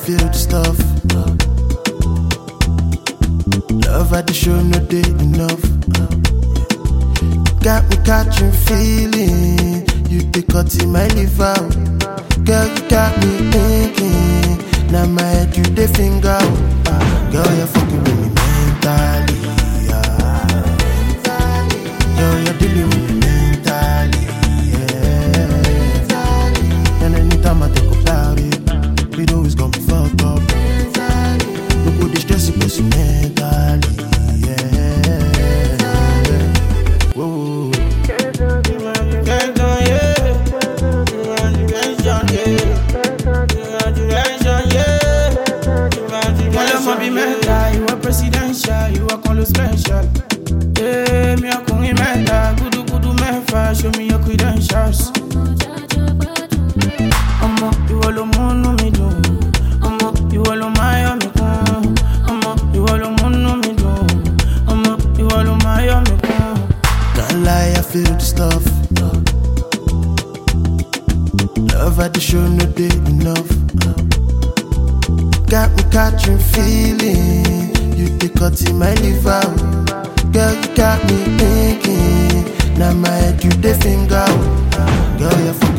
feel the stuff. Love at the show, no day enough. Got me catching feeling. You the cut in my liver. Girl, you got me thinking. Now my head, you the finger. Girl, you're fucking with me mentally. Girl, you're dealing with me mentally. And anytime I think about it, we know it's gonna be fucked up. Look what this stress is pushing mentally. Whoa. You are presidential, you are called special. Yeah, me a kung imenda, kudu mefa, show me your credentials. You all on me do. You all on my me kun. You all on me do. You all on my me kun. Can't lie, I feel the stuff. Love at the show, no day enough. Got me catching feeling. You the cut in my liver. Girl, you got me thinking. Now my head, you the finger. Girl, you're